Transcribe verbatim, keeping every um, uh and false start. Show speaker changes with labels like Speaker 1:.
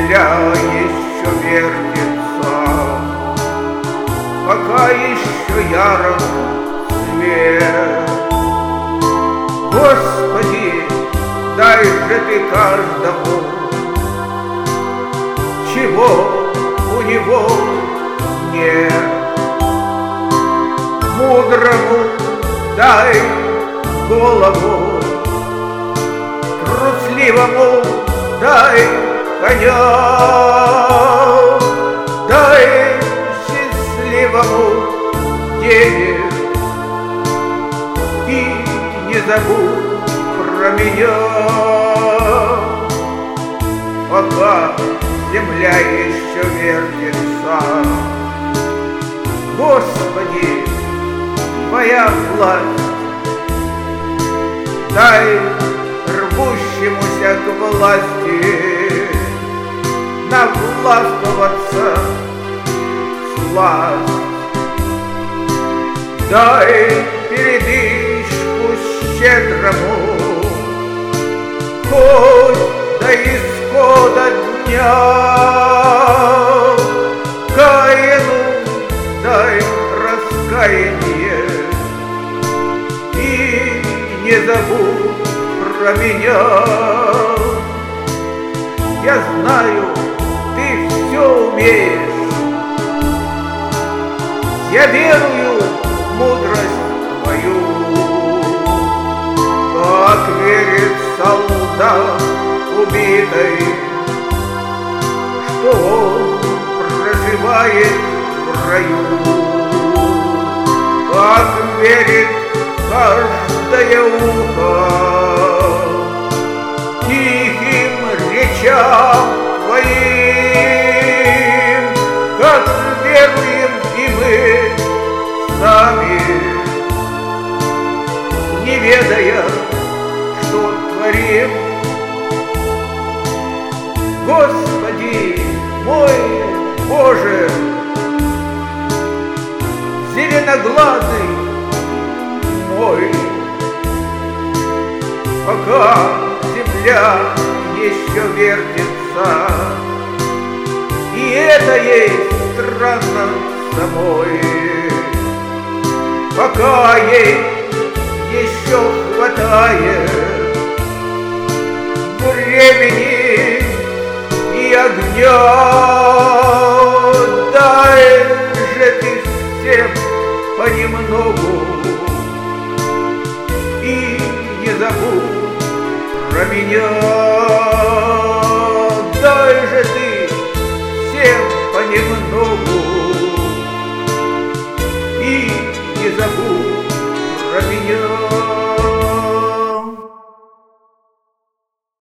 Speaker 1: земля еще вертится, пока еще ярок свет. Господи, дай же ты каждому, чего у него нет. Мудрому дай голову, трусливому дай коня, дай счастливому денег и не забудь про меня, пока земля еще вертится. Господи, Твоя власть, дай рвущемуся к власти навластвоваться сласть. Дай передышку щедрому, хоть до исхода дня. Каину дай раскаяние и не забудь про меня. Я знаю, ты все умеешь, я верую в мудрость твою, как верит солдат убитый, что он проживает в раю, как верит каждое ухо тихим речам твоим, как веруем и мы сами, не ведая, что творим. Господи мой Боже, зеленоглазый мой, пока земля еще вертится, и это есть странно самой, пока ей еще хватает времени и огня. Дай же ты всем понемногу и не забудь про меня. Дай же ты всем понемногу и не забудь про меня.